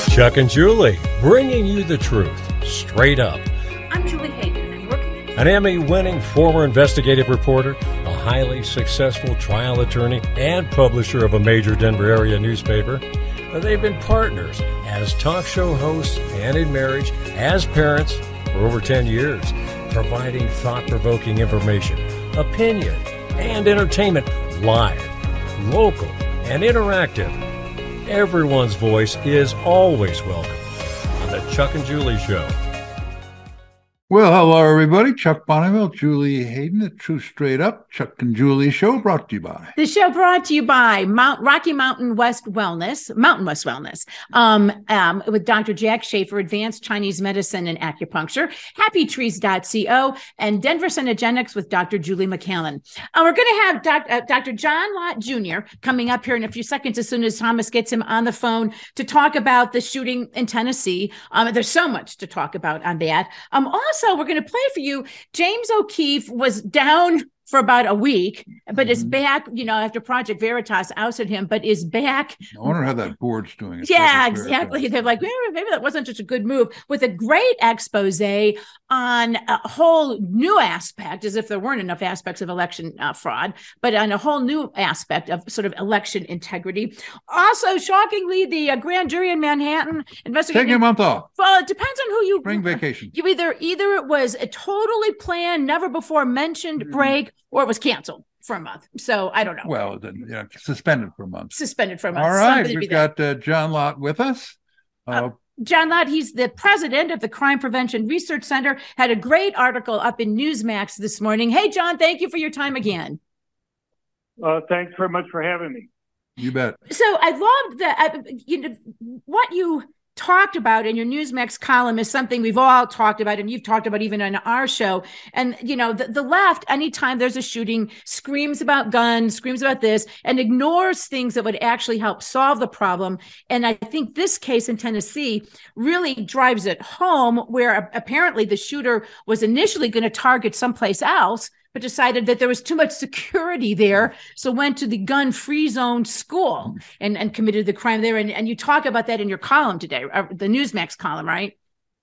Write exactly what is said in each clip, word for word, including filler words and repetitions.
Chuck and Julie, bringing you the truth, straight up. I'm Julie Hayden, and I'm working... An Emmy-winning former investigative reporter, a highly successful trial attorney, and publisher of a major Denver area newspaper. They've been partners as talk show hosts and in marriage, as parents for over ten years, providing thought-provoking information, opinion, and entertainment live, local, and interactive. Everyone's voice is always welcome on the Chuck and Julie Show. Well, hello, everybody. Chuck Bonneville, Julie Hayden, the True Straight Up Chuck and Julie Show, brought to you by. The show brought to you by Mount Rocky Mountain West Wellness, Mountain West Wellness, um, um, with Doctor Jack Schaefer, Advanced Chinese Medicine and Acupuncture, happy trees dot co, and Denver Synergenics with Doctor Julie McCallan. Uh, we're going to have doc, uh, Doctor John Lott Junior coming up here in a few seconds as soon as Thomas gets him on the phone to talk about the shooting in Tennessee. Um, there's so much to talk about on that. Um, also, So we're going to play for you. James O'Keefe was down for about a week, but mm-hmm. is back, you know, after Project Veritas ousted him, but is back. I wonder how that board's doing. Yeah, exactly. They're like, maybe, maybe that wasn't such a good move, with a great expose on a whole new aspect, as if there weren't enough aspects of election uh, fraud, but on a whole new aspect of sort of election integrity. Also, shockingly, the uh, grand jury in Manhattan investigating. Taking a month off. Well, it depends on who you. Spring vacation. You either, either it was a totally planned, never before mentioned mm-hmm. break, or it was canceled for a month. So I don't know. Well, then, yeah, suspended for a month. Suspended for a month. All right. We've got uh, John Lott with us. Uh, uh, John Lott, he's the president of the Crime Prevention Research Center, had a great article up in Newsmax this morning. Hey, John, thank you for your time again. Uh, thanks very much for having me. You bet. So I loved that, uh, you know, what you talked about in your Newsmax column is something we've all talked about, and you've talked about even on our show. And, you know, the, the left, anytime there's a shooting, screams about guns, screams about this, and ignores things that would actually help solve the problem. And I think this case in Tennessee really drives it home, where apparently the shooter was initially going to target someplace else, but decided that there was too much security there, so went to the gun-free zone school and, and committed the crime there. And, and you talk about that in your column today, uh, the Newsmax column, right?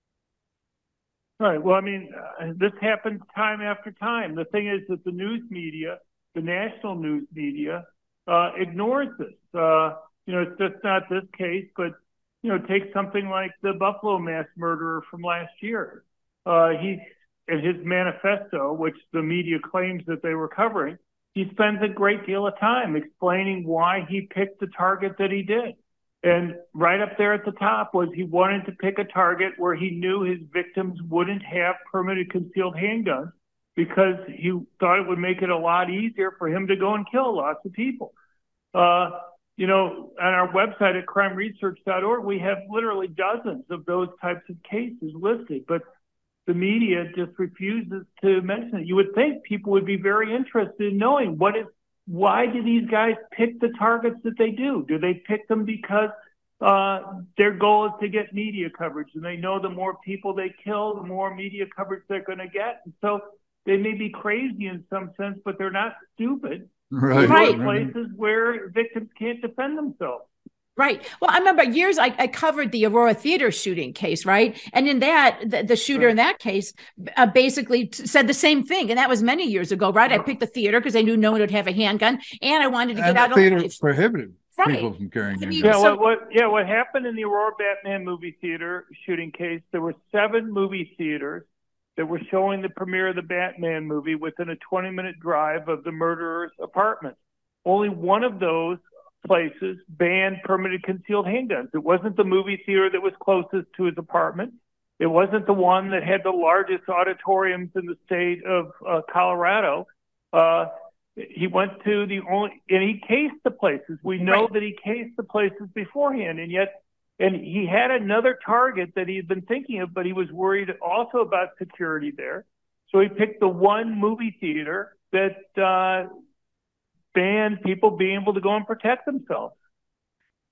Right. Well, I mean, uh, this happens time after time. The thing is that the news media, the national news media, uh, ignores this. Uh, you know, it's just not this case, but, you know, take something like the Buffalo mass murderer from last year. Uh, he... In his manifesto, which the media claims that they were covering, he spends a great deal of time explaining why he picked the target that he did. And right up there at the top was he wanted to pick a target where he knew his victims wouldn't have permitted concealed handguns, because he thought it would make it a lot easier for him to go and kill lots of people. Uh, you know, on our website at crime research dot org, we have literally dozens of those types of cases listed, but the media just refuses to mention it. You would think people would be very interested in knowing what is, why do these guys pick the targets that they do? Do they pick them because uh, their goal is to get media coverage, and they know the more people they kill, the more media coverage they're going to get? And so they may be crazy in some sense, but they're not stupid. Right. Right. Places where victims can't defend themselves. Right. Well, I remember years I, I covered the Aurora Theater shooting case, right? And in that, the, the shooter right. in that case uh, basically t- said the same thing. And that was many years ago, right? I picked the theater because I knew no one would have a handgun, and I wanted to and get out of the the theater prohibited right. people from carrying handguns. Yeah, so- what, what, yeah, what happened in the Aurora Batman movie theater shooting case, there were seven movie theaters that were showing the premiere of the Batman movie within a twenty-minute drive of the murderer's apartment. Only one of those places banned permitted concealed handguns. It wasn't the movie theater that was closest to his apartment. It wasn't the one that had the largest auditoriums in the state of uh, Colorado. Uh, he went to the only, and he cased the places. We know right. that he cased the places beforehand, and yet, and he had another target that he had been thinking of, but he was worried also about security there. So he picked the one movie theater that uh, banned people being able to go and protect themselves.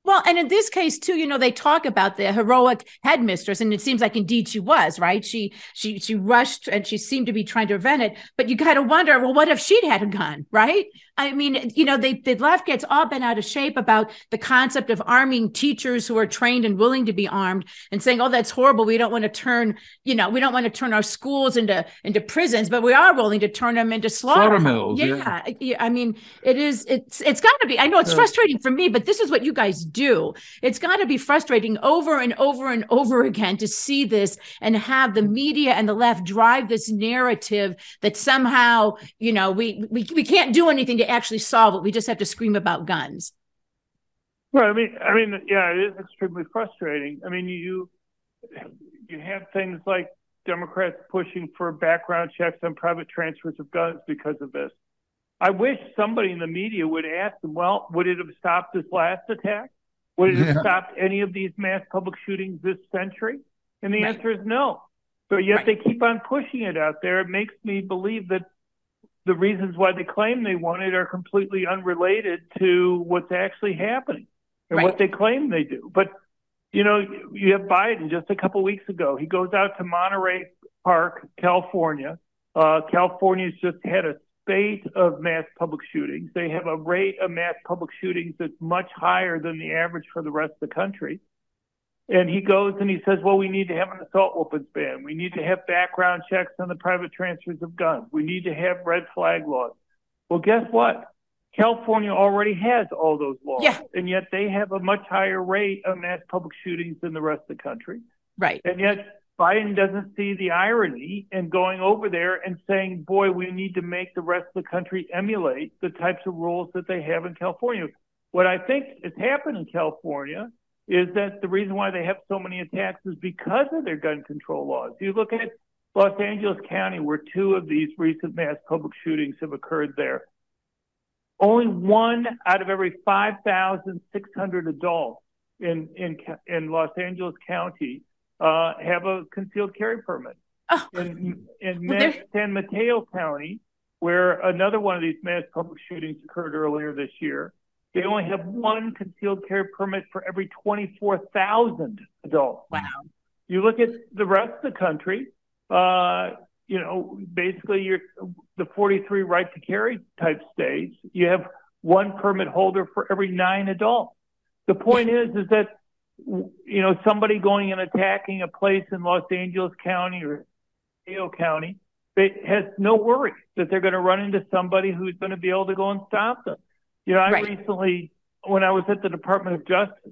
Well, and in this case too, you know, they talk about the heroic headmistress, and it seems like indeed she was, right? She she she rushed and she seemed to be trying to prevent it. But you got to wonder, well, what if she'd had a gun, right? I mean, you know, they the left gets all bent out of shape about the concept of arming teachers who are trained and willing to be armed, and saying, oh, that's horrible. We don't want to turn, you know, we don't want to turn our schools into into prisons, but we are willing to turn them into slaughter, slaughter mills. Yeah. yeah, I mean, it is. It's it's got to be. I know it's frustrating for me, but this is what you guys do. It's got to be frustrating over and over and over again to see this and have the media and the left drive this narrative that somehow, you know, we we we can't do anything to actually solve it. We just have to scream about guns. Well, I mean, I mean, yeah, it is extremely frustrating. I mean, you you have things like Democrats pushing for background checks on private transfers of guns because of this. I wish somebody in the media would ask them, well, would it have stopped this last attack? Would it have yeah. stopped any of these mass public shootings this century? And the right. answer is no. But yet right. they keep on pushing it out there. It makes me believe that the reasons why they claim they want it are completely unrelated to what's actually happening and right. what they claim they do. But, you know, you have Biden just a couple weeks ago. He goes out to Monterey Park, California. Uh, California's just had a spate of mass public shootings. They have a rate of mass public shootings that's much higher than the average for the rest of the country. And he goes and he says, well, we need to have an assault weapons ban. We need to have background checks on the private transfers of guns. We need to have red flag laws. Well, guess what? California already has all those laws. Yeah. And yet they have a much higher rate of mass public shootings than the rest of the country. Right. And yet Biden doesn't see the irony in going over there and saying, boy, we need to make the rest of the country emulate the types of rules that they have in California. What I think has happened in California is that the reason why they have so many attacks is because of their gun control laws. You look at Los Angeles County, where two of these recent mass public shootings have occurred there. Only one out of every five thousand six hundred adults in, in, in Los Angeles County uh, have a concealed carry permit. Oh. In, in well, San Mateo County, where another one of these mass public shootings occurred earlier this year, they only have one concealed carry permit for every twenty-four thousand adults. Wow. You look at the rest of the country, uh, you know, basically you're the forty-three right to carry type states, you have one permit holder for every nine adults. The point is, is that, you know, somebody going and attacking a place in Los Angeles County or Mateo County, it has no worry that they're going to run into somebody who's going to be able to go and stop them. You know, I right. recently, when I was at the Department of Justice,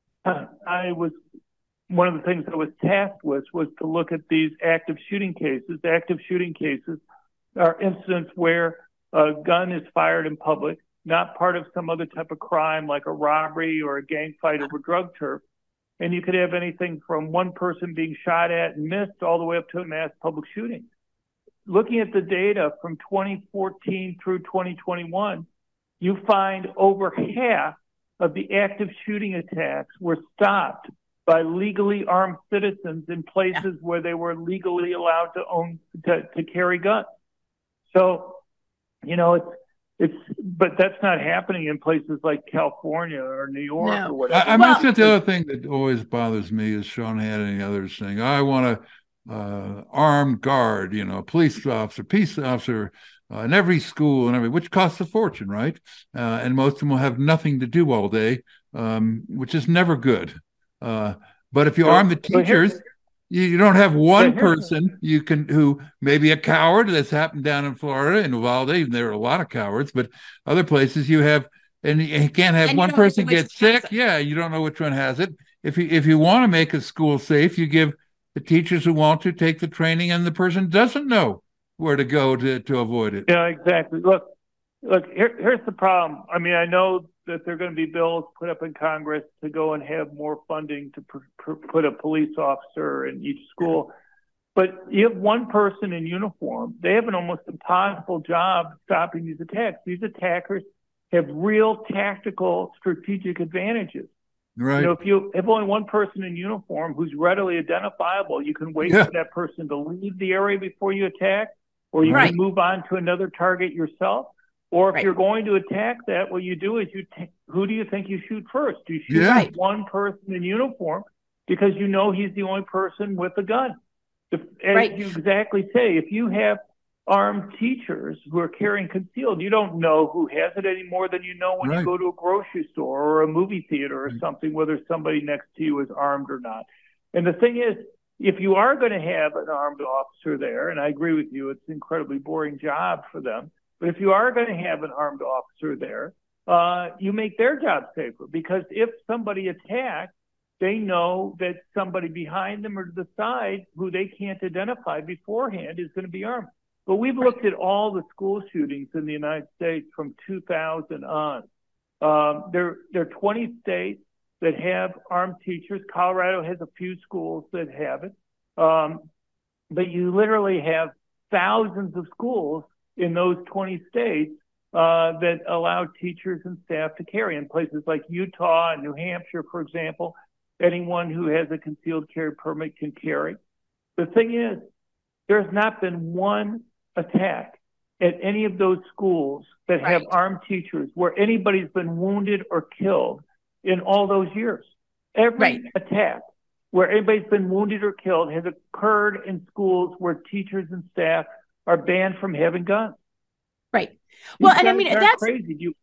I was, one of the things I was tasked with was to look at these active shooting cases. Active shooting cases are incidents where a gun is fired in public, not part of some other type of crime like a robbery or a gang fight over drug turf. And you could have anything from one person being shot at and missed all the way up to a mass public shooting. Looking at the data from twenty fourteen through twenty twenty-one, you find over half of the active shooting attacks were stopped by legally armed citizens in places yeah. where they were legally allowed to own, to, to carry guns. So, you know, it's, it's, but that's not happening in places like California or New York no. or whatever. I, I must say the other thing that always bothers me is Sean Hannity and others saying, I want a uh, armed guard, you know, a police officer, peace officer, Uh, in every school and every, which costs a fortune, right? Uh, and most of them will have nothing to do all day, um, which is never good. Uh, but if you well, arm the teachers, you, you don't have one person you can who may be a coward. That's happened down in Florida in Uvalde. There are a lot of cowards, but other places you have, and you can't have and one person get sick. Yeah, you don't know which one has it. If you if you want to make a school safe, you give the teachers who want to take the training, and the person doesn't know where to go to, to avoid it. Yeah, exactly. Look, look. Here, here's the problem. I mean, I know that there are going to be bills put up in Congress to go and have more funding to pr- pr- put a police officer in each school. But you have one person in uniform. They have an almost impossible job stopping these attacks. These attackers have real tactical, strategic advantages. Right. You know, if you have only one person in uniform who's readily identifiable, you can wait yeah. for that person to leave the area before you attack, or you right. can move on to another target yourself. Or if Right. you're going to attack that, what you do is you t- who do you think you shoot first? You shoot Yeah. Right. one person in uniform because you know he's the only person with a gun. If, as Right. you exactly say, if you have armed teachers who are carrying concealed, you don't know who has it any more than you know when Right. you go to a grocery store or a movie theater or Right. something, whether somebody next to you is armed or not. And the thing is, if you are going to have an armed officer there, and I agree with you, it's an incredibly boring job for them, but if you are going to have an armed officer there, uh, you make their job safer, because if somebody attacks, they know that somebody behind them or to the side who they can't identify beforehand is going to be armed. But we've looked at all the school shootings in the United States from two thousand on. Um, there, there are twenty states that have armed teachers. Colorado has a few schools that have it. Um, but you literally have thousands of schools in those twenty states uh, that allow teachers and staff to carry. In places like Utah and New Hampshire, for example, anyone who has a concealed carry permit can carry. The thing is, there's not been one attack at any of those schools that have Right. armed teachers where anybody's been wounded or killed in all those years. Every Right. attack where anybody's been wounded or killed has occurred in schools where teachers and staff are banned from having guns. Right. These Well, and I guys mean, aren't that's crazy. You,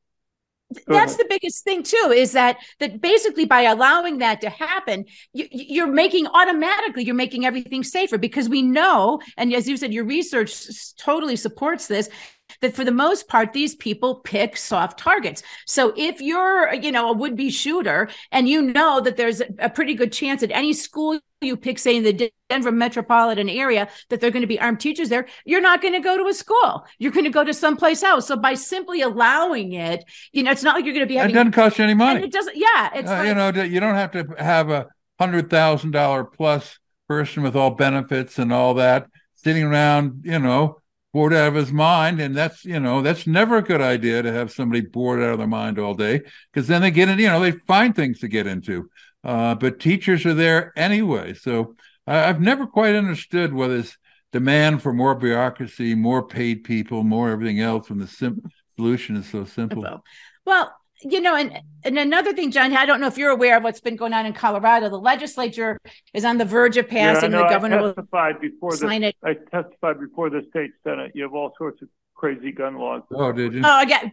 Go that's ahead. the biggest thing too, is that that basically by allowing that to happen, you, you're making automatically you're making everything safer, because we know, and as you said, your research s- totally supports this, that for the most part these people pick soft targets. So if you're, you know, a would-be shooter and you know that there's a pretty good chance at any school you pick, say in the Denver metropolitan area, that they're going to be armed teachers there, you're not going to go to a school. You're going to go to someplace else. So by simply allowing it, you know, it's not like you're going to be It having. doesn't cost you any And money. it doesn't. Yeah, it's Uh, like, you know, you don't have to have a hundred thousand dollar plus person with all benefits and all that sitting around, you know, bored out of his mind. And that's, you know, that's never a good idea to have somebody bored out of their mind all day, because then they get in, you know, they find things to get into. Uh, but teachers are there anyway. So I, I've never quite understood what this demand for more bureaucracy, more paid people, more everything else, when the sim- solution is so simple. well, you know, and and another thing, John, I don't know if you're aware of what's been going on in Colorado. The legislature is on the verge of yeah, I passing. know. The I governor will testified before sign the it. I testified before the state senate. You have all sorts of crazy gun laws. Oh, did you? Oh, again.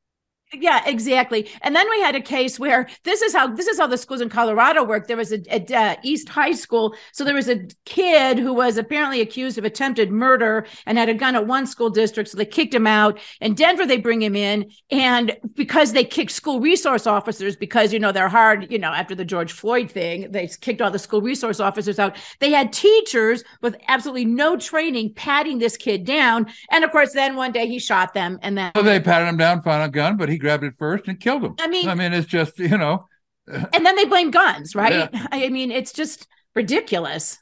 Yeah, exactly. And then we had a case where this is how this is how the schools in Colorado work. There was a, a uh, East High School. So there was a kid who was apparently accused of attempted murder and had a gun at one school district. So they kicked him out. In Denver, they bring him in. And because they kicked school resource officers, because, you know, they're hard, you know, after the George Floyd thing, they kicked all the school resource officers out. They had teachers with absolutely no training patting this kid down. And of course, then one day he shot them. And then So they patted him down, found a gun, but he grabbed it first and killed him. I mean, I mean, it's just, you know. And then they blame guns, right? Yeah. I mean, it's just ridiculous.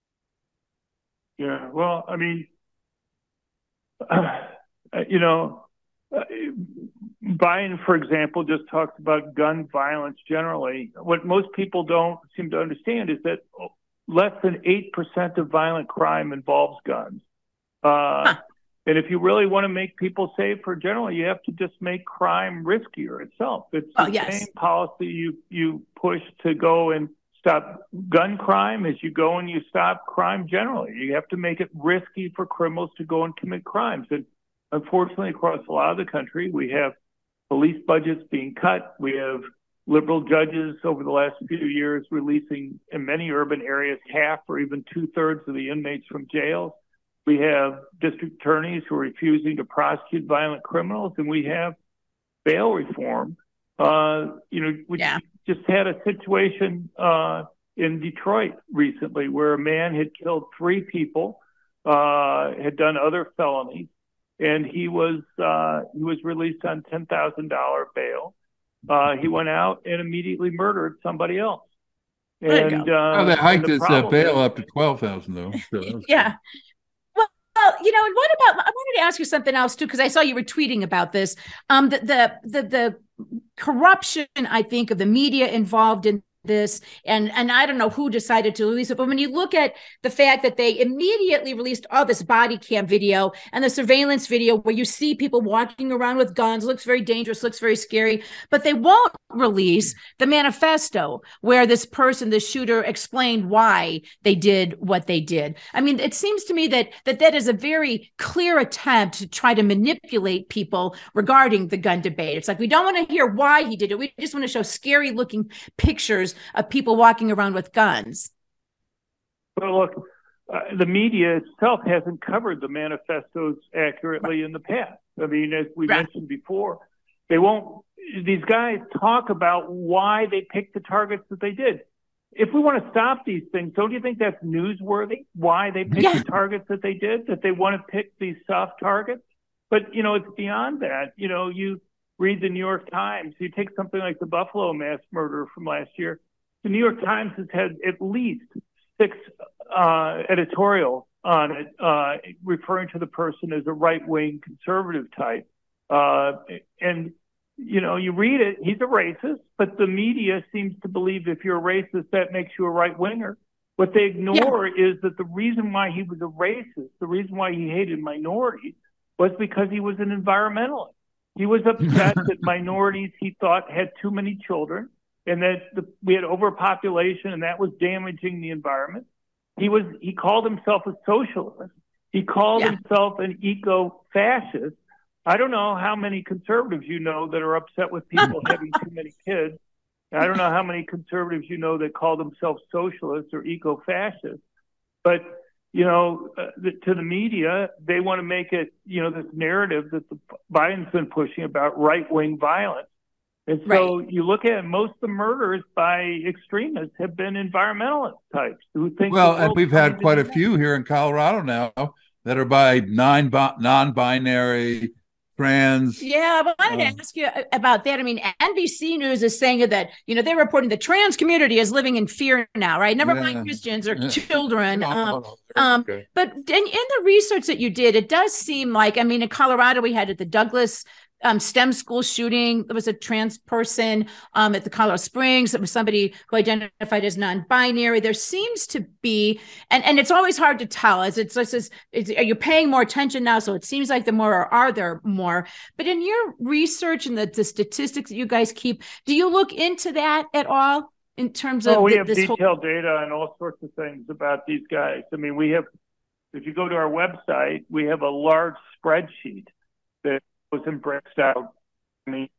Yeah, well, I mean, uh, you know, uh, Biden, for example, just talks about gun violence generally. What most people don't seem to understand is that less than eight percent of violent crime involves guns. Uh, Huh. And if you really want to make people safer generally, you have to just make crime riskier itself. It's Oh, the yes. same policy you, you push to go and stop gun crime as you go and you stop crime generally. You have to make it risky for criminals to go and commit crimes. And unfortunately, across a lot of the country, we have police budgets being cut. We have liberal judges over the last few years releasing, in many urban areas, half or even two-thirds of the inmates from jails. We have district attorneys who are refusing to prosecute violent criminals, and we have bail reform. Uh, you know, we Yeah. just had a situation uh, in Detroit recently where a man had killed three people, uh, had done other felonies, and he was uh, he was released on ten thousand dollars bail. Uh, he went out and immediately murdered somebody else. There you And go. uh, Oh, they and hiked the his uh, problem bail is- up to twelve thousand though. So that was- Yeah. Well, well, you know, and what about? I wanted to ask you something else too, because I saw you were tweeting about this. Um, the the the, the corruption, I think, of the media involved in this, and and I don't know who decided to release it, but when you look at the fact that they immediately released all this body cam video and the surveillance video where you see people walking around with guns, looks very dangerous, looks very scary, but they won't release the manifesto where this person, the shooter, explained why they did what they did. I mean, it seems to me that that that is a very clear attempt to try to manipulate people regarding the gun debate. It's like, we don't want to hear why he did it. We just want to show scary looking pictures of people walking around with guns. Well, look, uh, the media itself hasn't covered the manifestos accurately in the past. I mean, as we right. mentioned before, they won't, these guys talk about why they picked the targets that they did. If we want to stop these things, don't you think that's newsworthy? Why they picked yeah. the targets that they did, that they want to pick these soft targets? But, you know, it's beyond that. You know, you read the New York Times, you take something like the Buffalo mass murder from last year. The New York Times has had at least six uh, editorials on it, uh, referring to the person as a right-wing conservative type. Uh, and, you know, you read it, he's a racist, but the media seems to believe if you're a racist, that makes you a right-winger. What they ignore yeah. is that the reason why he was a racist, the reason why he hated minorities, was because he was an environmentalist. He was upset that minorities, he thought, had too many children and that the, we had overpopulation and that was damaging the environment. He was he called himself a socialist. He called yeah. himself an eco-fascist. I don't know how many conservatives you know that are upset with people having too many kids. I don't know how many conservatives you know that call themselves socialists or eco-fascists. But you know, uh, the, to the media, they want to make it, you know, this narrative that the, Biden's been pushing about right-wing violence. And so right. you look at it, most of the murders by extremists have been environmentalist types who think. Well, and we've had quite a few here in Colorado now that are by non non-binary, trans. Yeah, but I wanted um, to ask you about that. I mean, N B C News is saying that, you know, they're reporting the trans community is living in fear now, right? Never yeah. mind Christians or yeah. children. Um, um, okay. But in, in the research that you did, it does seem like, I mean, in Colorado, we had at the Douglas Um, STEM school shooting. There was a trans person um, at the Colorado Springs. It was somebody who identified as non-binary. There seems to be, and, and it's always hard to tell. As it's, it's, it's, are you paying more attention now? So it seems like the more, or are there more? But in your research and the, the statistics that you guys keep, do you look into that at all in terms of? Oh, we the, have this detailed whole- data on all sorts of things about these guys. I mean, we have, if you go to our website, we have a large spreadsheet that was embraced out. I mean,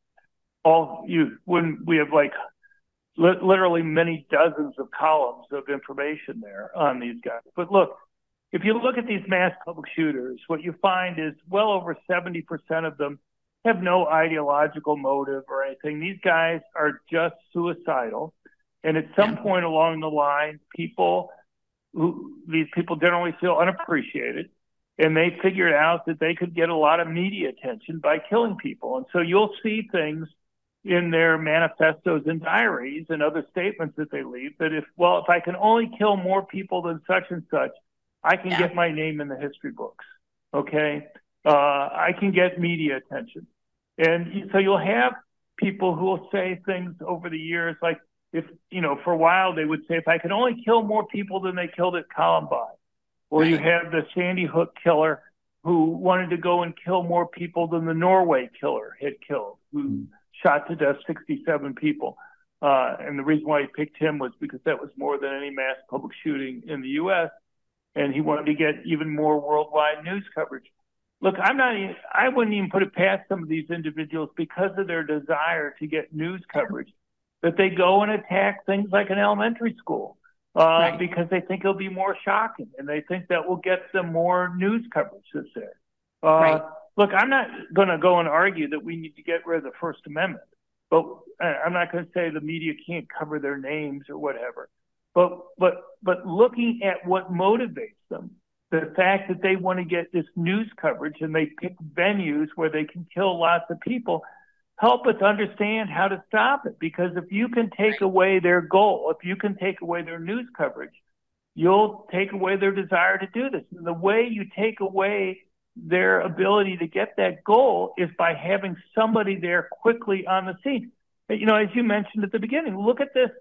all you when we have like li- literally many dozens of columns of information there on these guys. But look, if you look at these mass public shooters, what you find is well over seventy percent of them have no ideological motive or anything. These guys are just suicidal. And at some yeah. point along the line, people who these people generally feel unappreciated. And they figured out that they could get a lot of media attention by killing people. And so you'll see things in their manifestos and diaries and other statements that they leave that if, well, if I can only kill more people than such and such, I can yeah. get my name in the history books. Okay. Uh, I can get media attention. And so you'll have people who will say things over the years like, if, you know, for a while they would say, if I can only kill more people than they killed at Columbine. Or you have the Sandy Hook killer who wanted to go and kill more people than the Norway killer had killed, who mm. shot to death sixty-seven people. Uh, and the reason why he picked him was because that was more than any mass public shooting in the U S And he wanted to get even more worldwide news coverage. Look, I'm not even, I wouldn't even put it past some of these individuals because of their desire to get news coverage, that they go and attack things like an elementary school. Uh, right. Because they think it'll be more shocking, and they think that will get them more news coverage this year. Uh, right. Look, I'm not going to go and argue that we need to get rid of the First Amendment, but I'm not going to say the media can't cover their names or whatever. But but but looking at what motivates them, the fact that they want to get this news coverage and they pick venues where they can kill lots of people, help us understand how to stop it. Because if you can take away their goal, if you can take away their news coverage, you'll take away their desire to do this. And the way you take away their ability to get that goal is by having somebody there quickly on the scene. You know, as you mentioned at the beginning, look at this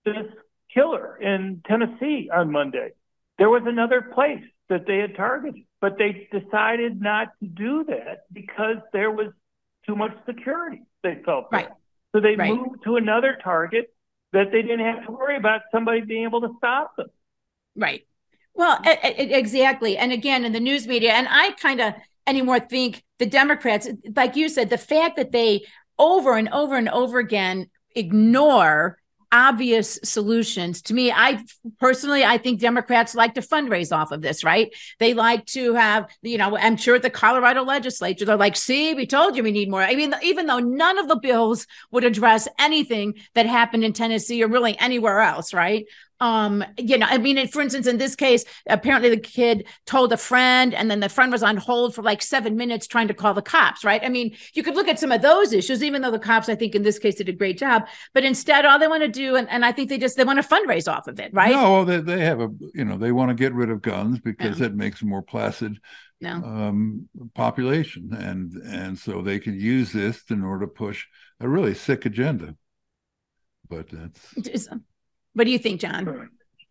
this killer in Tennessee on Monday. There was another place that they had targeted, but they decided not to do that because there was too much security, they felt. Right. So they right. moved to another target that they didn't have to worry about somebody being able to stop them. Right. Well, exactly. And again, in the news media, and I kind of anymore think the Democrats, like you said, the fact that they over and over and over again ignore obvious solutions. To me, I personally, I think Democrats like to fundraise off of this, right? They like to have, you know, I'm sure the Colorado legislature, they're like, see, we told you we need more. I mean, even though none of the bills would address anything that happened in Tennessee or really anywhere else, right? Um, you know, I mean, for instance, in this case, apparently the kid told a friend, and then the friend was on hold for like seven minutes trying to call the cops, right? I mean, you could look at some of those issues, even though the cops, I think in this case, did a great job. But instead, all they want to do, and, and I think they just, they want to fundraise off of it, right? No, well, they, they have a, you know, they want to get rid of guns because yeah. it makes a more placid no. um, population. And, and so they can use this in order to push a really sick agenda. But that's... What do you think, John?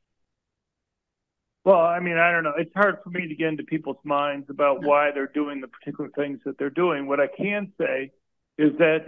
Well, I mean, I don't know. It's hard for me to get into people's minds about why they're doing the particular things that they're doing. What I can say is that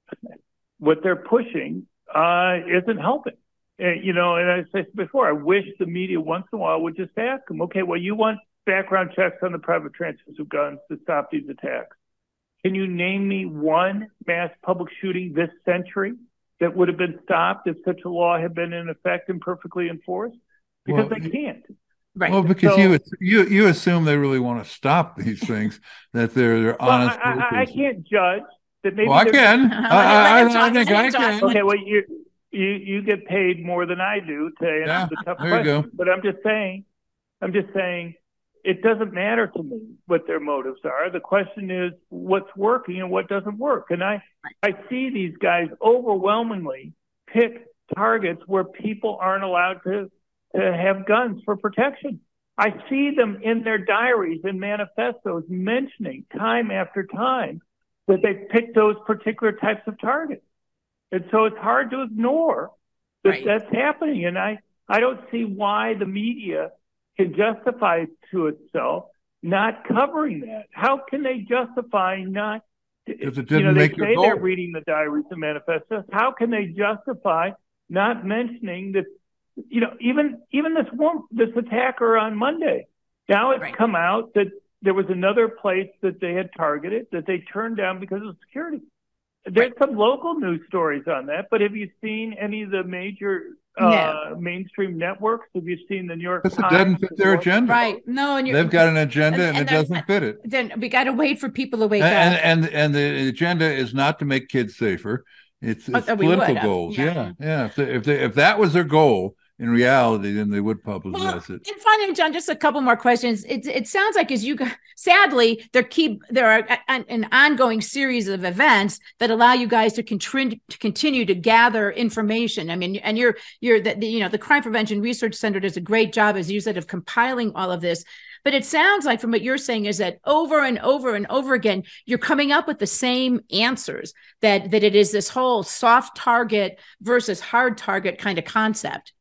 what they're pushing uh, isn't helping. And, you know, and I said before, I wish the media once in a while would just ask them, okay, well, you want background checks on the private transfers of guns to stop these attacks. Can you name me one mass public shooting this century that would have been stopped if such a law had been in effect and perfectly enforced? Because well, they can't. Right. Well, because so, you you you assume they really want to stop these things, that they're, they're well, honest. I, I, I can't judge that. Maybe well, I can. I, I, I, I think I can. Okay, well, you you you get paid more than I do to answer yeah, the tough there questions. You go. But I'm just saying, I'm just saying, it doesn't matter to me what their motives are. The question is what's working and what doesn't work. And I, I see these guys overwhelmingly pick targets where people aren't allowed to, to have guns for protection. I see them in their diaries and manifestos mentioning time after time that they picked those particular types of targets. And so it's hard to ignore that right. that's happening. And I, I don't see why the media can justify to itself not covering that. How can they justify not, because it you didn't know, they make say they're reading the diaries and manifestos. How can they justify not mentioning that, you know, even even this one, this attacker on Monday, now it's right. come out that there was another place that they had targeted that they turned down because of security. There's right. some local news stories on that, but have you seen any of the major uh, no. mainstream networks? Have you seen the New York Times? It doesn't fit their agenda. Right. No, and they've got an agenda and, and, and it doesn't and, fit it. Then we got to wait for people to wake and, up. And, and and the agenda is not to make kids safer. It's, it's political goals. Yeah. Yeah. yeah. If, they, if, they, if that was their goal, in reality, then they would publicize well, it. And finally, John, just a couple more questions. It, it sounds like as you sadly there keep there are an, an ongoing series of events that allow you guys to, contri- to continue to gather information. I mean, and you're you're the, the you know the Crime Prevention Research Center does a great job, as you said, of compiling all of this. But it sounds like from what you're saying is that over and over and over again, you're coming up with the same answers, that that it is this whole soft target versus hard target kind of concept.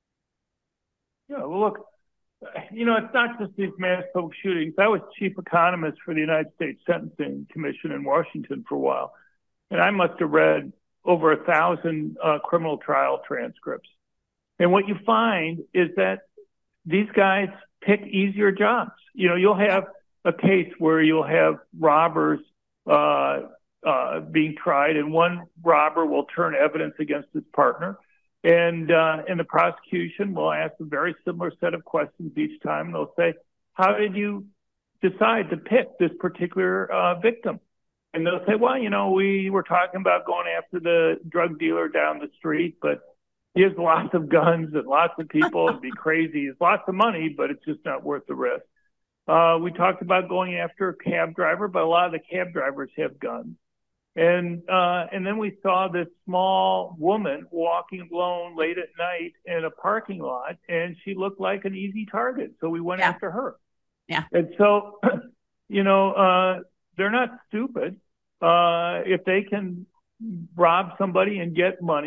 Yeah, well, look, you know, it's not just these mass public shootings. I was chief economist for the United States Sentencing Commission in Washington for a while, and I must have read over a thousand uh, criminal trial transcripts. And what you find is that these guys pick easier jobs. You know, you'll have a case where you'll have robbers uh, uh, being tried, and one robber will turn evidence against his partner. And uh, and the prosecution will ask a very similar set of questions each time. And they'll say, how did you decide to pick this particular uh, victim? And they'll say, well, you know, we were talking about going after the drug dealer down the street, but he has lots of guns and lots of people. It'd be crazy. It's lots of money, but it's just not worth the risk. Uh, we talked about going after a cab driver, but a lot of the cab drivers have guns. And uh, and then we saw this small woman walking alone late at night in a parking lot, and she looked like an easy target. So we went yeah. after her. Yeah. And so, you know, uh, they're not stupid. Uh, if they can rob somebody and get money,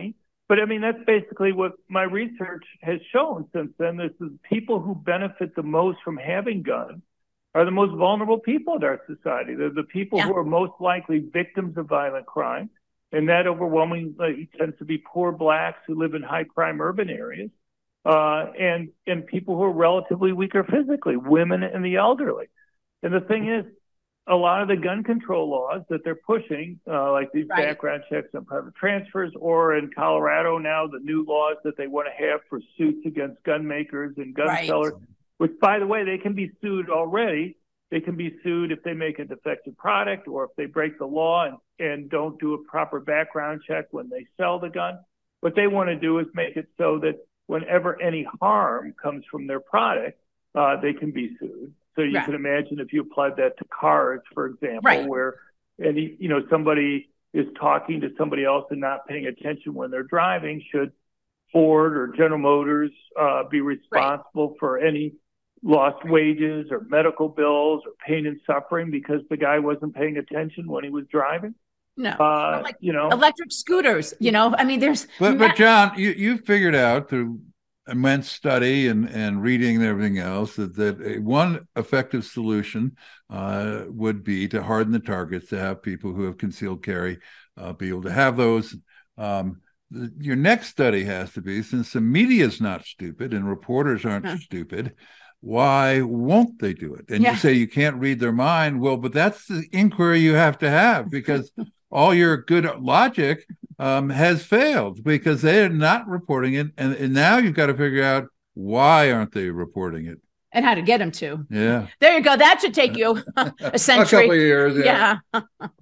but I mean, that's basically what my research has shown since then. This is people who benefit the most from having guns are the most vulnerable people in our society. They're the people yeah. who are most likely victims of violent crime. And that overwhelmingly tends to be poor blacks who live in high crime urban areas, uh, and, and people who are relatively weaker physically, women and the elderly. And the thing is, a lot of the gun control laws that they're pushing, uh, like these right. background checks on private transfers, or in Colorado now, the new laws that they want to have for suits against gun makers and gun right. sellers, which, by the way, they can be sued already. They can be sued if they make a defective product or if they break the law and, and don't do a proper background check when they sell the gun. What they want to do is make it so that whenever any harm comes from their product, uh, they can be sued. So you right. can imagine if you applied that to cars, for example, right. where any, you know, somebody is talking to somebody else and not paying attention when they're driving, should Ford or General Motors uh, be responsible right. for any lost wages or medical bills or pain and suffering because the guy wasn't paying attention when he was driving? No, uh, like you know, electric scooters, you know, I mean, there's, but, but John, you, you figured out through immense study and, and reading and everything else that, that a, one effective solution uh, would be to harden the targets, to have people who have concealed carry uh, be able to have those. Um, the, your next study has to be, since the media is not stupid and reporters aren't huh. stupid, why won't they do it? And yeah. you say you can't read their mind. Well, but that's the inquiry you have to have, because all your good logic um, has failed because they're not reporting it. And, and now you've got to figure out, why aren't they reporting it? And how to get them to. Yeah. There you go. That should take you a century. A couple of years. Yeah. yeah.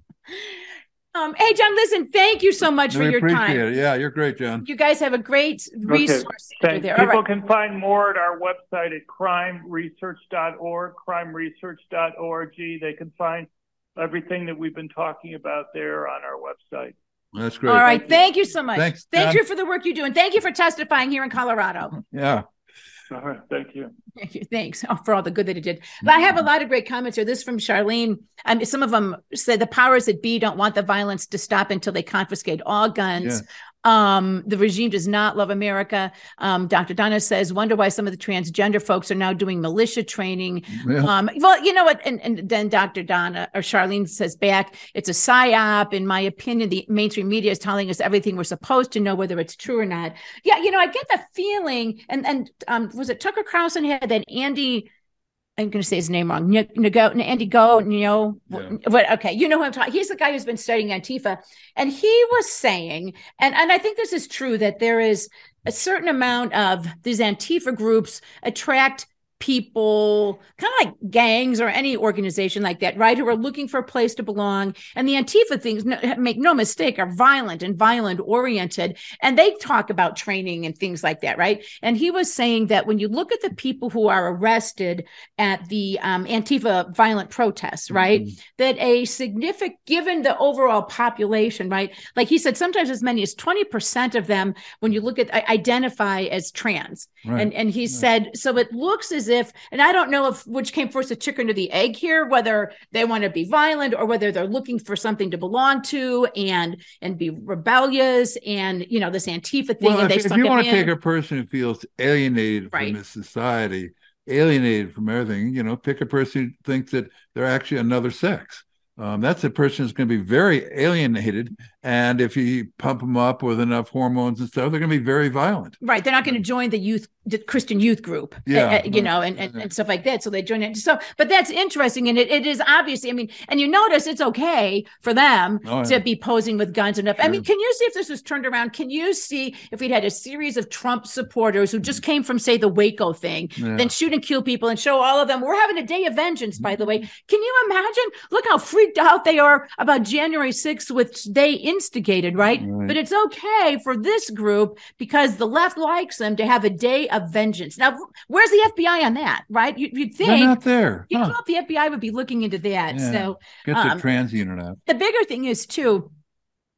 Um, hey, John, listen, thank you so much we for your appreciate time. It. Yeah, you're great, John. You guys have a great resource okay. there. People right. can find more at our website at crime research dot org, crime research dot org. They can find everything that we've been talking about there on our website. That's great. All right. Thank, thank you. you so much. Thanks, thank John. you for the work you do. And thank you for testifying here in Colorado. Yeah. All right. Thank you. Thank you. Thanks oh, for all the good that it did. But I have a lot of great comments here. This is from Charlene. I mean, some of them said the powers that be don't want the violence to stop until they confiscate all guns. Yeah. Um, the regime does not love America. Um, Doctor Donna says, wonder why some of the transgender folks are now doing militia training. Yeah. Um, well, you know what? And, and then Doctor Donna or Charlene says back, it's a psyop. In my opinion, the mainstream media is telling us everything we're supposed to know, whether it's true or not. Yeah, you know, I get the feeling, and and um, was it Tucker Carlson had that Andy, I'm going to say his name wrong. Nego, Andy Go, you know, yeah. But okay, you know who I'm talking. He's the guy who's been studying Antifa, and he was saying, and and I think this is true, that there is a certain amount of these Antifa groups attract people, kind of like gangs or any organization like that, right? Who are looking for a place to belong. And the Antifa things, no, make no mistake, are violent and violent oriented. And they talk about training and things like that, right? And he was saying that when you look at the people who are arrested at the um, Antifa violent protests, right? Mm-hmm. That a significant, given the overall population, right? Like he said, sometimes as many as twenty percent of them, when you look at, identify as trans. Right. And, and he right. said, so it looks as if, and I don't know if which came first, the chicken or the egg here, whether they want to be violent or whether they're looking for something to belong to and and be rebellious and, you know, this Antifa thing. Well, and if, they if you want to in. take a person who feels alienated right. from this society, alienated from everything, you know, pick a person who thinks that they're actually another sex. Um, that's a person who's going to be very alienated. And if you pump them up with enough hormones and stuff, they're going to be very violent. Right. They're not going to join the youth, the Christian youth group, yeah, uh, you know, and, and, and stuff like that. So they join it. So, but that's interesting. And it, it is obviously, I mean, and you notice it's okay for them oh, yeah. to be posing with guns and stuff. Sure. I mean, can you see if this was turned around? Can you see if we'd had a series of Trump supporters who just came from, say, the Waco thing, yeah. then shoot and kill people and show all of them, we're having a day of vengeance, by the way. Can you imagine? Look how freaked out they are about January sixth, which they instigated, right? Right. But it's okay for this group because the left likes them to have a day of vengeance. Now, where's the F B I on that, right? You, you'd think they're not there. You huh. thought the F B I would be looking into that. Yeah. So get the um, trans unit out. The bigger thing is too,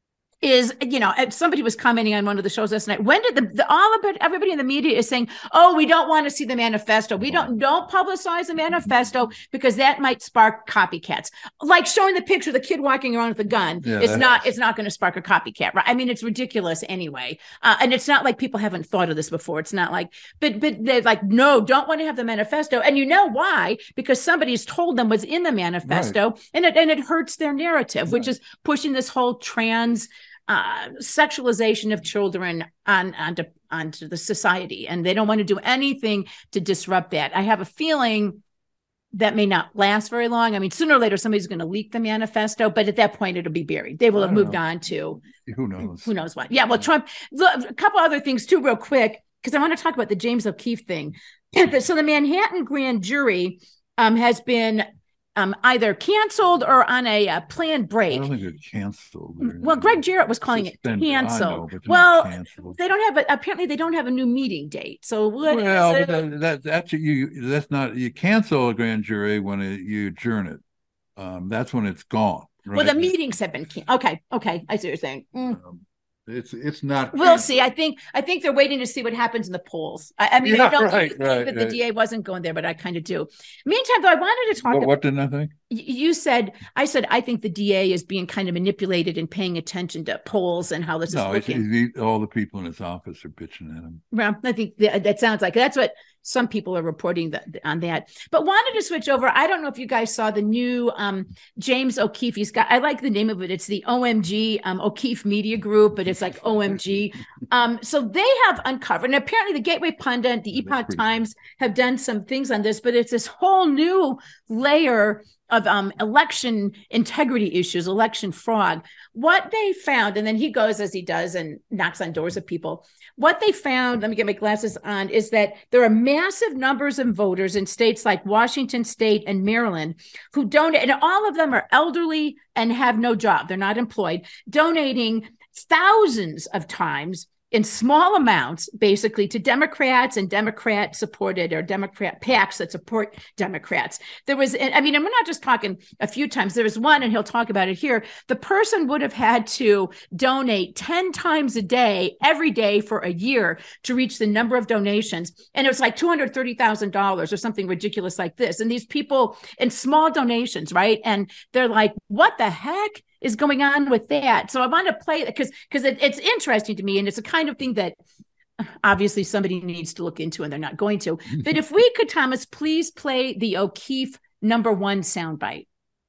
is, you know, somebody was commenting on one of the shows last night. When did the, the all of it, everybody in the media is saying, oh, we don't want to see the manifesto. We don't, don't publicize the manifesto because that might spark copycats. Like showing the picture of the kid walking around with a gun yeah, is not, it's not going to spark a copycat, right? I mean, it's ridiculous anyway. Uh, and it's not like people haven't thought of this before. It's not like, but, but they're like, no, don't want to have the manifesto. And you know why? Because somebody's told them what's in the manifesto right. and it, and it hurts their narrative, right. which is pushing this whole trans Uh, sexualization of children on onto, onto the society, and they don't want to do anything to disrupt that. I have a feeling that may not last very long. I mean, sooner or later, somebody's going to leak the manifesto, but at that point, it'll be buried. They will have moved know. on to who knows, who knows what. Yeah, well, Trump. A couple other things too, real quick, because I want to talk about the James O'Keefe thing. So the Manhattan grand jury um, has been. Um, either canceled or on a uh, planned break. I don't think it's canceled. Well, Greg Jarrett was calling Suspended. it canceled. Know, well, canceled. they don't have a, apparently they don't have a new meeting date. So what? Well, but that, that that's you. That's not you cancel a grand jury when it, you adjourn it. Um, that's when it's gone. Right? Well, the meetings have been can- okay. Okay, I see what you're saying. Mm. Um, It's it's not. We'll see. I think I think they're waiting to see what happens in the polls. I, I mean, yeah, I don't right, think right, that right. the D A wasn't going there, but I kind of do. Meantime, though, I wanted to talk. What, about, what didn't I think? You said I said I think the D A is being kind of manipulated and paying attention to polls and how this no, is looking. He, all the people in his office are bitching at him. Well, I think that, that sounds like that's what some people are reporting that, on that. But wanted to switch over. I don't know if you guys saw the new um, James O'Keefe. He's got. I like the name of it. It's the O M G um, O'Keefe Media Group, but it's like O M G. Um, so they have uncovered, and apparently the Gateway Pundit, the Epoch Times have done some things on this, but it's this whole new layer of um, election integrity issues, election fraud. What they found, and then he goes as he does and knocks on doors of people. What they found, let me get my glasses on, is that there are massive numbers of voters in states like Washington State and Maryland who donate, and all of them are elderly and have no job. They're not employed, donating thousands of times in small amounts, basically, to Democrats and Democrat supported or Democrat PACs that support Democrats. There was, I mean, and we're not just talking a few times. There was one, and he'll talk about it here. The person would have had to donate ten times a day, every day for a year to reach the number of donations. And it was like two hundred thirty thousand dollars or something ridiculous like this. And these people in small donations, right? And they're like, what the heck is going on with that? So I want to play it because because it, it's interesting to me, and it's a kind of thing that obviously somebody needs to look into, and they're not going to. But if we could, Thomas, please play the O'Keefe number one soundbite.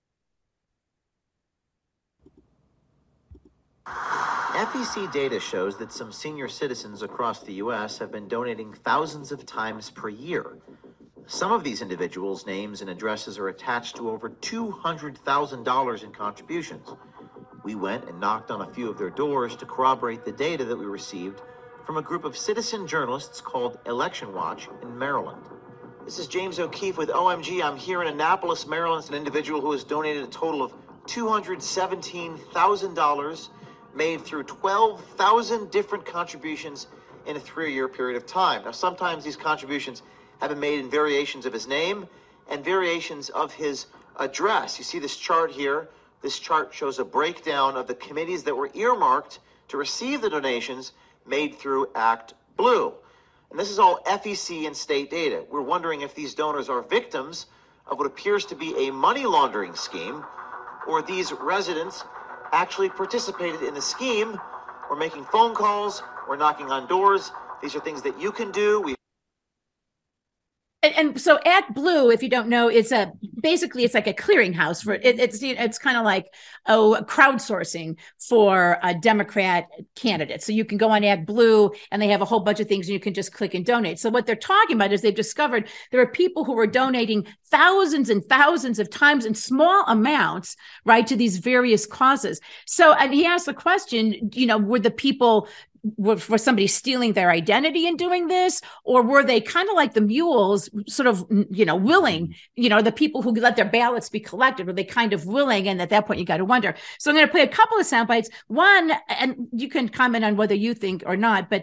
F E C data shows that some senior citizens across the U S have been donating thousands of times per year. Some of these individuals' names and addresses are attached to over two hundred thousand dollars in contributions. We went and knocked on a few of their doors to corroborate the data that we received from a group of citizen journalists called Election Watch in Maryland. This is James O'Keefe with O M G. I'm here in Annapolis, Maryland. It's an individual who has donated a total of two hundred seventeen thousand dollars, made through twelve thousand different contributions in a three-year period of time. Now, sometimes these contributions have been made in variations of his name and variations of his address. You see this chart here. This chart shows a breakdown of the committees that were earmarked to receive the donations made through Act Blue. And this is all F E C and state data. We're wondering if these donors are victims of what appears to be a money laundering scheme, or these residents actually participated in the scheme, or making phone calls, or knocking on doors. These are things that you can do. We And, and so Act Blue, if you don't know, it's a basically it's like a clearinghouse for it, it's it's kind of like oh crowdsourcing for a Democrat candidate. So you can go on Act Blue and they have a whole bunch of things and you can just click and donate. So what they're talking about is they've discovered there are people who are donating thousands and thousands of times in small amounts, right, to these various causes. So and he asked the question, you know, were the people was somebody stealing their identity in doing this, or were they kind of like the mules, sort of, you know, willing, you know, the people who let their ballots be collected, were they kind of willing? And at that point, you got to wonder. So I'm going to play a couple of sound bites. One, and you can comment on whether you think or not, but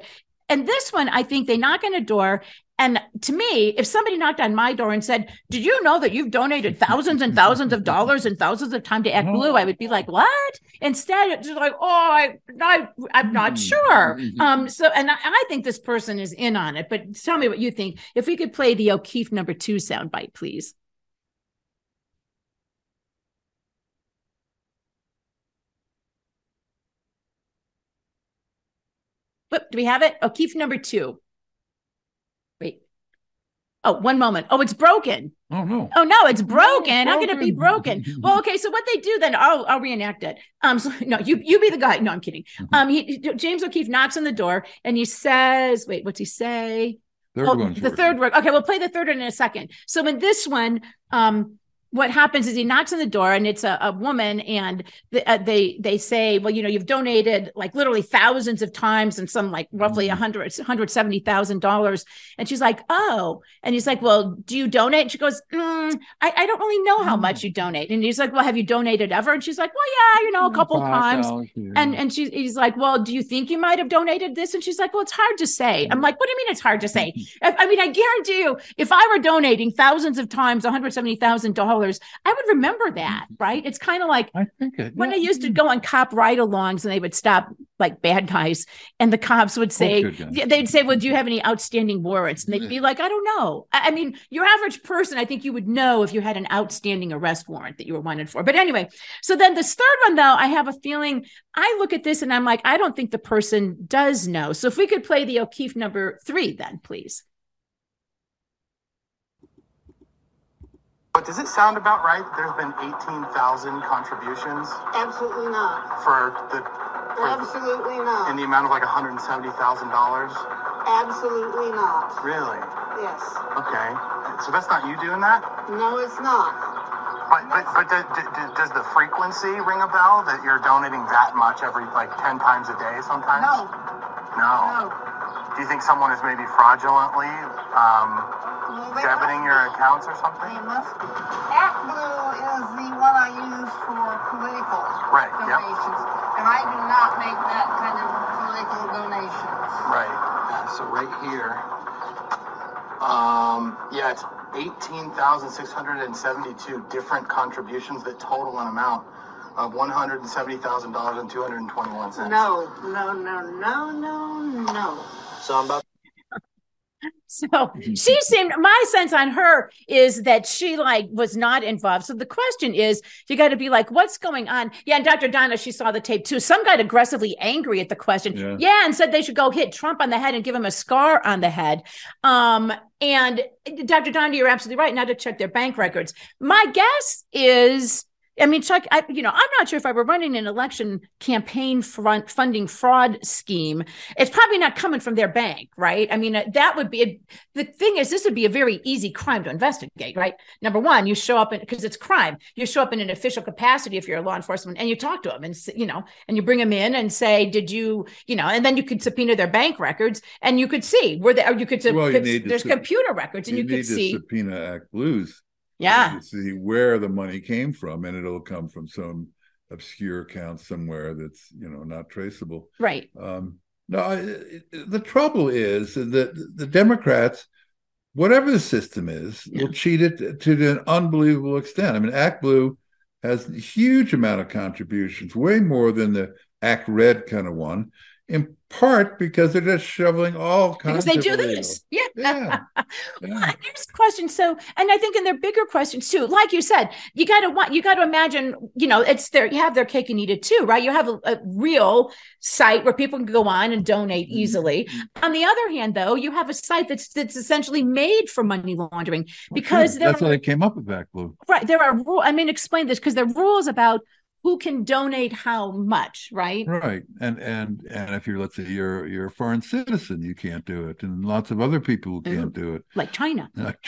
And this one, I think they knock on a door. And to me, if somebody knocked on my door and said, did you know that you've donated thousands and thousands of dollars and thousands of time to ActBlue? I would be like, what? Instead, it's just like, oh, I, I, I'm not sure. Um, so, and I, I think this person is in on it. But tell me what you think. If we could play the O'Keefe number two soundbite, please. Whoop, do we have it? O'Keefe number two. Wait. Oh, one moment. Oh, it's broken. Oh, no. Oh, no, it's broken. How can it be broken? Well, okay. So what they do then, I'll, I'll reenact it. Um, so, no, you, you be the guy. No, I'm kidding. Um, he, James O'Keefe knocks on the door and he says, wait, what's he say? Third oh, one's the working. third word. Okay, we'll play the third one in a second. So in this one, um, what happens is he knocks on the door and it's a, a woman and the, uh, they they say, well, you know, you've donated like literally thousands of times and some like roughly a hundred, one hundred seventy thousand dollars. And she's like, oh, and he's like, well, do you donate? And she goes, mm, I, I don't really know how much you donate. And he's like, well, have you donated ever? And she's like, well, yeah, you know, a couple of times. Yeah. And and she, he's like, well, do you think you might have donated this? And she's like, well, it's hard to say. I'm like, what do you mean it's hard to say? I, I mean, I guarantee you, if I were donating thousands of times, one hundred seventy thousand dollars, I would remember that, right? It's kind of like I think it, when yeah. I used to go on cop ride-alongs and they would stop like bad guys and the cops would say, guys. they'd say, well, do you have any outstanding warrants? And they'd be like, I don't know. I, I mean, your average person, I think you would know if you had an outstanding arrest warrant that you were wanted for. But anyway, so then this third one, though, I have a feeling I look at this and I'm like, I don't think the person does know. So if we could play the O'Keefe number three, then please. But does it sound about right that there's been eighteen thousand contributions Absolutely not. for the for Absolutely not. in the amount of like one hundred seventy thousand dollars? Absolutely not. Really? Yes. Okay. So that's not you doing that? No, it's not. But but, but do, do, do, does the frequency ring a bell that you're donating that much every like ten times a day sometimes? No. No. No. Do you think someone is maybe fraudulently um, Well, they debiting must your be. accounts or something? They must be. ActBlue is the one I use for political Right, yep. donations. And I do not make that kind of political donations. Right. Yeah, so right here, um, yeah, it's eighteen thousand six hundred seventy-two different contributions that total an amount of one hundred seventy thousand dollars and two hundred twenty-one cents. No, no, no, no, no, no. So I'm about So she seemed, my sense on her is that she like was not involved. So the question is, you got to be like, what's going on? Yeah. And Doctor Donna, she saw the tape too. Some got aggressively angry at the question. Yeah. yeah. And said they should go hit Trump on the head and give him a scar on the head. Um, and Doctor Donna, you're absolutely right. Not to check their bank records. My guess is, I mean, Chuck, I, you know, I'm not sure if I were running an election campaign front funding fraud scheme, it's probably not coming from their bank, right? I mean, that would be, the thing is, this would be a very easy crime to investigate, right? Number one, you show up, because it's crime, you show up in an official capacity if you're a law enforcement and you talk to them and, you know, and you bring them in and say, did you, you know, and then you could subpoena their bank records and you could see where they, or you could, Well, you could need to there's sub- computer records and you, you, need could to see. subpoena ActBlue's. Yeah. To see where the money came from, and it'll come from some obscure account somewhere that's, you know, not traceable. Right. Um, no, I, the trouble is that the Democrats, whatever the system is, Yeah. will cheat it to an unbelievable extent. I mean, ActBlue has a huge amount of contributions, way more than the ActRed kind of one, in part because they're just shoveling all kinds Because they of do illegal. this. Yeah. Yeah. Well, Yeah. and here's the question. So, and I think in their bigger questions too, like you said, you got to want, you got to imagine, you know, it's their, you have their cake and eat it too, right? You have a, a real site where people can go on and donate easily. Mm-hmm. On the other hand, though, you have a site that's, that's essentially made for money laundering because Sure. there That's are, how they came up with ActBlue. right. There are rules. I mean, explain this because there are rules about who can donate how much, right? Right. And and and if you're, let's say you're you're a foreign citizen, you can't do it. And lots of other people who can't do it. Like China. Like China.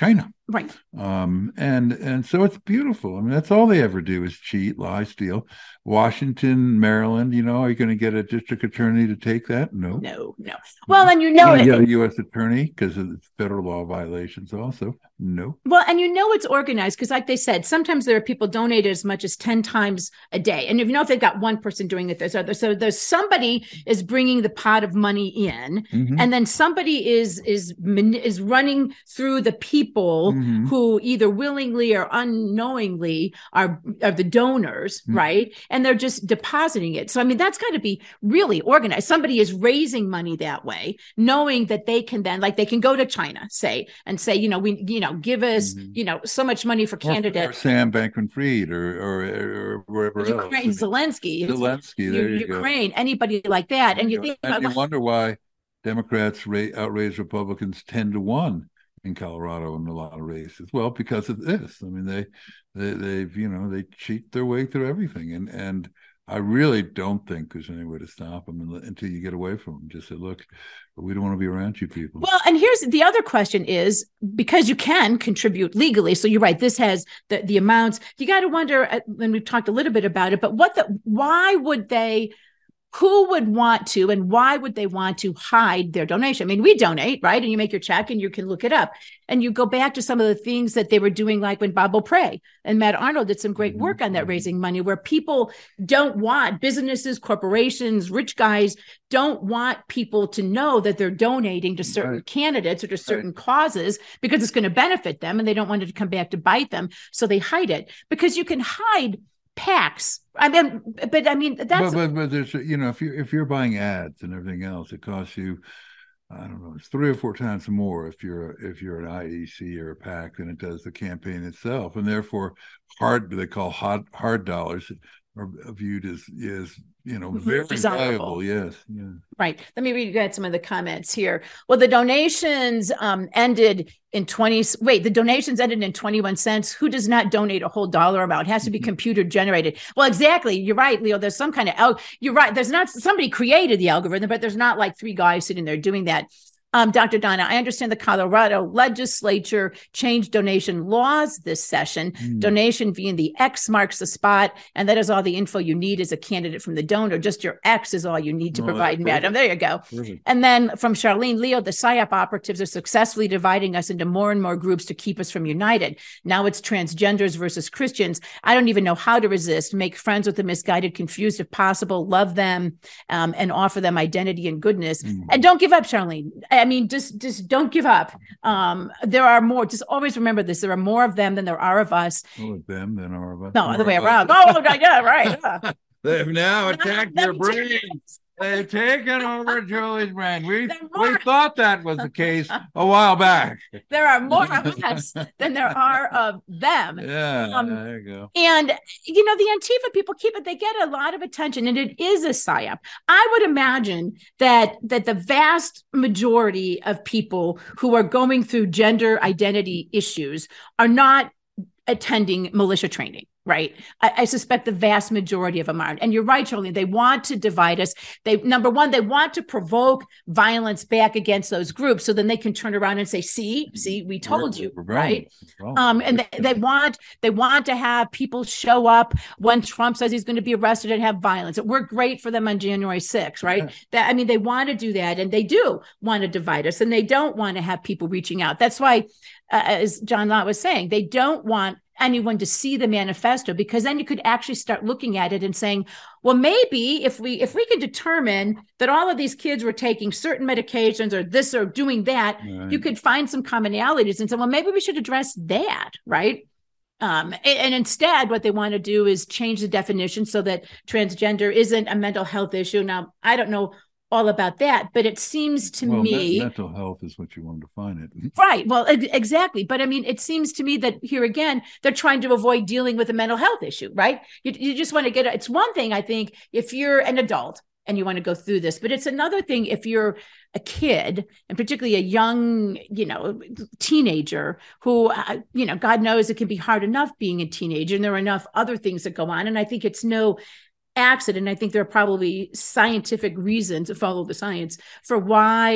Right. Um, and and so it's beautiful. I mean, that's all they ever do is cheat, lie, steal. Washington, Maryland, you know, are you going to get a district attorney to take that? No. No, no. Well, and you know, you it, got a U S attorney because of federal law violations also. No. Well, and you know it's organized because, like they said, sometimes there are people donated as much as ten times a day. And if you know if they've got one person doing it, there's other. So there's somebody is bringing the pot of money in, mm-hmm. and then somebody is is is running through the people mm-hmm. who either willingly or unknowingly are are the donors, mm-hmm. right? And they're just depositing it. So I mean, that's got to be really organized. Somebody is raising money that way, knowing that they can then, like, they can go to China, say, and say, you know, we, you know. give us, mm-hmm. you know, so much money for candidates. Or, or Sam Bankman-Fried or, or, or wherever Ukraine, else. Zelensky. Zelensky, there you Ukraine, go. Anybody like that. And you think and about, you wonder why Democrats ra- outraise Republicans ten to one in Colorado in a lot of races. Well, because of this. I mean, they, they, they've, you know, they cheat their way through everything. And, and I really don't think there's any way to stop them until you get away from them. Just say, look, we don't want to be around you people. Well, and here's the other question is, because you can contribute legally. So you're right. This has the, the amounts. You got to wonder, and we've talked a little bit about it, but what the, why would they, who would want to, and why would they want to hide their donation? I mean, we donate, right? And you make your check and you can look it up. And you go back to some of the things that they were doing, like when Bob O'Prey and Matt Arnold did some great work on that, raising money, where people don't want, businesses, corporations, rich guys don't want people to know that they're donating to certain right. candidates or to certain right. causes because it's going to benefit them, and they don't want it to come back to bite them. So they hide it, because you can hide PACs. I mean, but I mean, that's. But, but, but there's, you know, if you're, if you're buying ads and everything else, it costs you, I don't know, it's three or four times more if you're if you're an I E C or a PAC than it does the campaign itself, and therefore hard, they call hard hard dollars, are viewed as as you know very valuable. Yes, yeah. Right. Let me read you some of the comments here. Well, the donations um, ended in twenty. Wait, the donations ended in twenty-one cents. Who does not donate a whole dollar amount? It has to be computer generated. Well, exactly. You're right, Leo. There's some kind of al- you're right. There's not somebody created the algorithm, but there's not like three guys sitting there doing that. Um, Doctor Donna, I understand the Colorado legislature changed donation laws this session. Mm. Donation via the X marks the spot, and that is all the info you need as a candidate from the donor. Just your X is all you need to oh, provide, madam. There you go. Perfect. And then from Charlene, Leo, the PSYOP operatives are successfully dividing us into more and more groups to keep us from united. Now it's transgenders versus Christians. I don't even know how to resist. Make friends with the misguided, confused if possible, love them, um, and offer them identity and goodness. Mm. And don't give up, Charlene. I mean, just just don't give up. Um, there are more. Just always remember this. There are more of them than there are of us. More of them than are of us. No, other way around. Oh, yeah, right. Yeah. They've now attacked your brains. They've taken over Julie's brain. We we thought that was the case a while back. There are more of us than there are of them. Yeah, um, there you go. And, you know, the Antifa people keep it, they get a lot of attention, and it is a PSYOP. I would imagine that that the vast majority of people who are going through gender identity issues are not attending militia training. Right. I, I suspect the vast majority of them aren't. And you're right, Charlene. They want to divide us. They, number one, they want to provoke violence back against those groups. So then they can turn around and say, see, see, we told you, right? Um, and they, they want, they want to have people show up when Trump says he's going to be arrested and have violence. It worked great for them on January sixth, right? Yeah. That, I mean, they want to do that, and they do want to divide us, and they don't want to have people reaching out. That's why, uh, as John Lott was saying, they don't want anyone to see the manifesto, because then you could actually start looking at it and saying, well, maybe if we if we can determine that all of these kids were taking certain medications or this or doing that, right, you could find some commonalities and say, well, maybe we should address that, right? Um, and, and instead, what they want to do is change the definition so that transgender isn't a mental health issue. Now, I don't know all about that, but it seems to well, me mental health is what you want to define it, right? Well, exactly. But I mean, it seems to me that here again, they're trying to avoid dealing with a mental health issue, right? You, you just want to get it's one thing, I think, if you're an adult and you want to go through this, but it's another thing if you're a kid, and particularly a young, you know, teenager who, uh, you know, God knows it can be hard enough being a teenager, and there are enough other things that go on. And I think it's no accident. I think there are probably scientific reasons to follow the science for why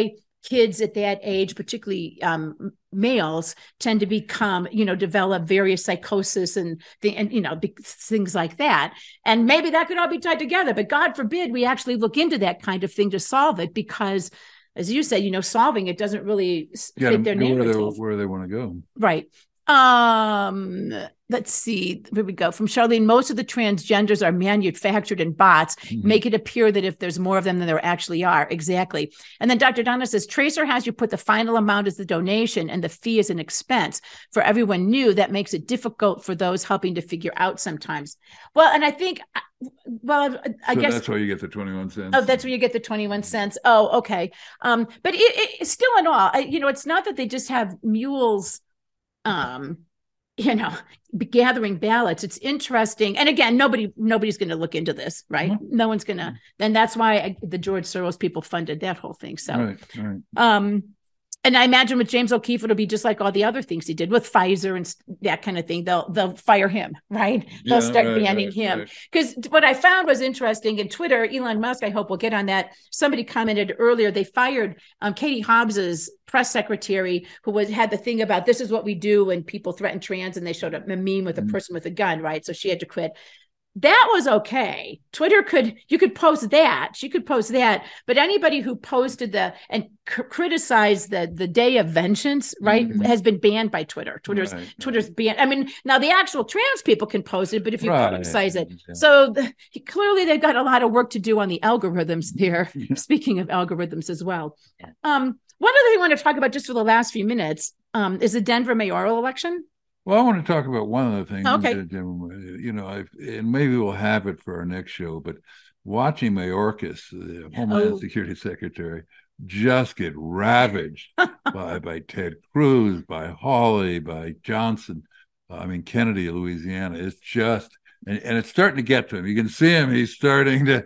kids at that age, particularly um, males, tend to become, you know, develop various psychosis and the, and, you know, things like that. And maybe that could all be tied together, but God forbid we actually look into that kind of thing to solve it, because as you said, you know, solving it doesn't really yeah, fit their where narrative. they, where they want to go. Right. Um, let's see. Here we go. From Charlene, most of the transgenders are manufactured in bots, mm-hmm. make it appear that if there's more of them than there actually are. Exactly. And then Doctor Donna says, Tracer has you put the final amount as the donation and the fee is an expense. For everyone new, that makes it difficult for those helping to figure out sometimes. Well, and I think, well, I so guess that's why you get the twenty-one cents. Oh, that's where you get the twenty-one cents. Oh, okay. Um, but it, it, still in all, I, you know, it's not that they just have mules um, you know, gathering ballots. It's interesting. And again, nobody, nobody's going to look into this, right? Mm-hmm. No one's going to, then that's why I, the George Soros people funded that whole thing. So, right, right. um, and I imagine with James O'Keefe, it'll be just like all the other things he did with Pfizer and that kind of thing. They'll they'll fire him, right? They'll yeah, start right, banning right, him. Because right. what I found was interesting in Twitter, Elon Musk, I hope we'll get on that. Somebody commented earlier, they fired um, Katie Hobbs's press secretary, who was had the thing about this is what we do when people threaten trans, and they showed up a meme with a mm. person with a gun, right? So she had to quit. That was okay. Twitter could, you could post that. She could post that. But anybody who posted the and c- criticized the the day of vengeance, right, mm-hmm. has been banned by Twitter. Twitter's right, Twitter's right. banned. I mean, now the actual trans people can post it, but if you right. criticize it, yeah. so the, clearly they've got a lot of work to do on the algorithms there. Yeah. Speaking of algorithms as well. Um, one other thing I want to talk about just for the last few minutes um, is the Denver mayoral election. Well, I want to talk about one other thing. Okay. That, you know, I've, and maybe we'll have it for our next show, but watching Mayorkas, the Homeland oh. Security Secretary, just get ravaged by, by Ted Cruz, by Hawley, by Johnson, uh, I mean, Kennedy of Louisiana. It's just, and, and it's starting to get to him. You can see him. He's starting to,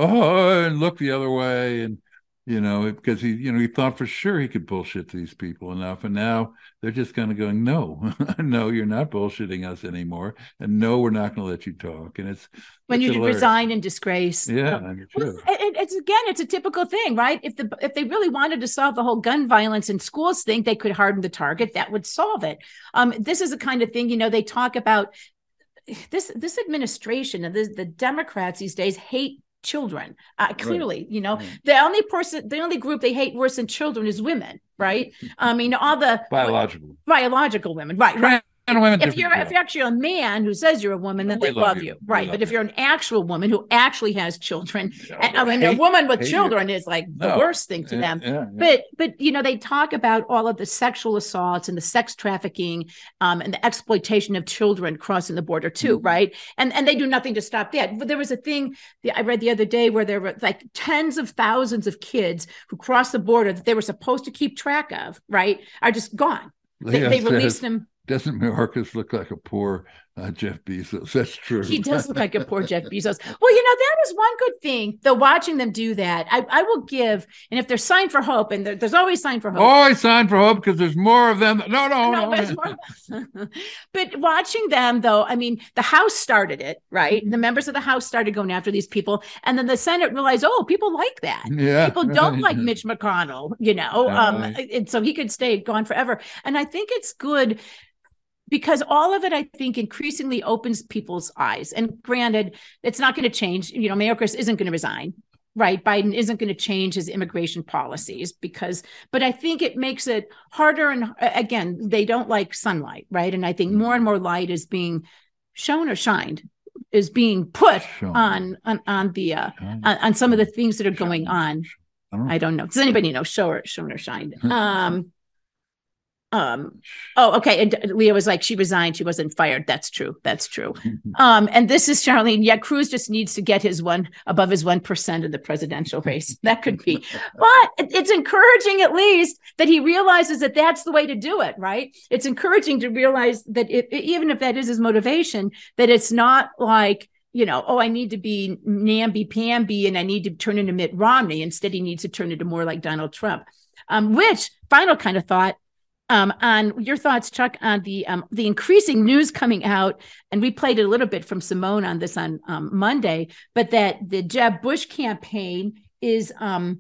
oh, and look the other way. And, you know, because he, you know, he thought for sure he could bullshit these people enough. And now they're just kind of going, no, no, you're not bullshitting us anymore. And no, we're not going to let you talk. And it's when it's you hilarious. resign in disgrace. Yeah. Um, well, it, it's again, it's a typical thing, right? If the if they really wanted to solve the whole gun violence in schools thing, they could harden the target. That would solve it. Um, this is the kind of thing, you know, they talk about this, this administration and the, the Democrats these days hate children. Uh, clearly, right. you know, right. the only person, the only group they hate worse than children is women, right? I mean, all the biological, biological women, right? right. Women if you're if you're actually a man who says you're a woman, then we they love, love you, you. right? Love but if you're an actual woman who actually has children, no, and, I mean, hate, a woman with children you. is like no. the worst thing to yeah, them. Yeah, yeah. But but you know, they talk about all of the sexual assaults and the sex trafficking um, and the exploitation of children crossing the border too, mm-hmm. right? And and they do nothing to stop that. But there was a thing I read the other day where there were like tens of thousands of kids who crossed the border that they were supposed to keep track of, right? Are just gone. They, they released them. Doesn't Mayorkas look like a poor uh, Jeff Bezos? That's true. He does look like a poor Jeff Bezos. Well, you know, that is one good thing, though, watching them do that. I, I will give, and if there's sign for hope, and there, there's always sign for hope. Always sign for hope because there's more of them. No, no, no. no. More. But watching them, though, I mean, the House started it, right? The members of the House started going after these people. And then the Senate realized, oh, people like that. Yeah. People don't like Mitch McConnell, you know, yeah, um, right. and so he could stay gone forever. And I think it's good, because all of it, I think, increasingly opens people's eyes. And granted, it's not going to change. You know, Mayorkas isn't going to resign, right? Biden isn't going to change his immigration policies because, but I think it makes it harder. And again, they don't like sunlight, right? And I think more and more light is being shown or shined, is being put on, on on the uh, on, on some of the things that are going on. I don't, I don't know. Does anybody know? Show or shown or shined? Um, Um, oh, okay. And Leah was like, she resigned. She wasn't fired. That's true. That's true. Um, and this is Charlene. Yeah, Cruz just needs to get his one above his one percent in the presidential race. That could be, but it's encouraging at least that he realizes that that's the way to do it. Right. It's encouraging to realize that it, even if that is his motivation, that it's not like, you know, oh, I need to be namby-pamby and I need to turn into Mitt Romney. Instead, he needs to turn into more like Donald Trump, um, which final kind of thought, Um, on your thoughts, Chuck, on the um, the increasing news coming out, and we played a little bit from Simone on this on um, Monday, but that the Jeb Bush campaign is um,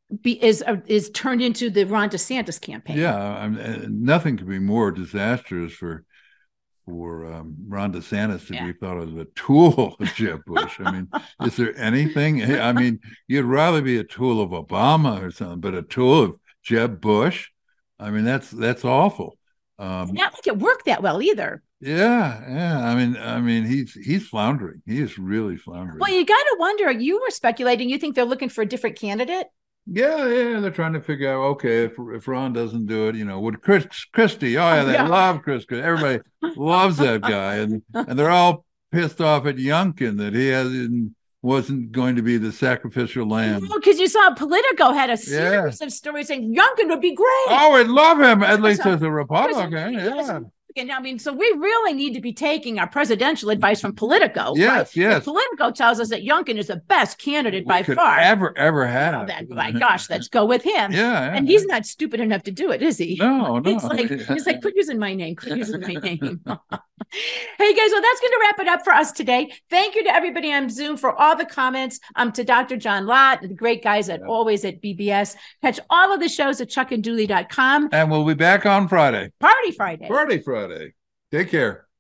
be, is uh, is turned into the Ron DeSantis campaign. Yeah, I mean, nothing could be more disastrous for for um, Ron DeSantis to Yeah. be thought of as a tool of Jeb Bush. I mean, is there anything? I mean, you'd rather be a tool of Obama or something, but a tool of Jeb Bush? I mean, that's that's awful. Um, Not like it worked that well either. yeah, yeah. I mean, I mean, he's he's floundering. He is really floundering. Well, you got to wonder. You were speculating. You think they're looking for a different candidate? Yeah, yeah, they're trying to figure out, okay, if if Ron doesn't do it, you know, would Chris Christie? Oh yeah, they Yeah. love Chris Christie. Everybody loves that guy, and and they're all pissed off at Youngkin that he hasn't wasn't going to be the sacrificial lamb. Because you saw Politico had a series of stories saying Youngkin would be great. Oh, I love him at least So- as a Republican. Yeah. And I mean, so we really need to be taking our presidential advice from Politico. Yes, right? yes. Politico tells us that Youngkin is the best candidate by Could far. ever ever have. Oh, that, my gosh, let's go with him. Yeah, yeah. And he's not stupid enough to do it, is he? No, no. He's like, he's like, quit using my name. Quit using my name. Hey guys, well, that's going to wrap it up for us today. Thank you to everybody on Zoom for all the comments. Um, to Doctor John Lott, the great guys at always at B B S. Catch all of the shows at chuck and dooley dot com. And we'll be back on Friday. Party Friday. Party Friday. Take care.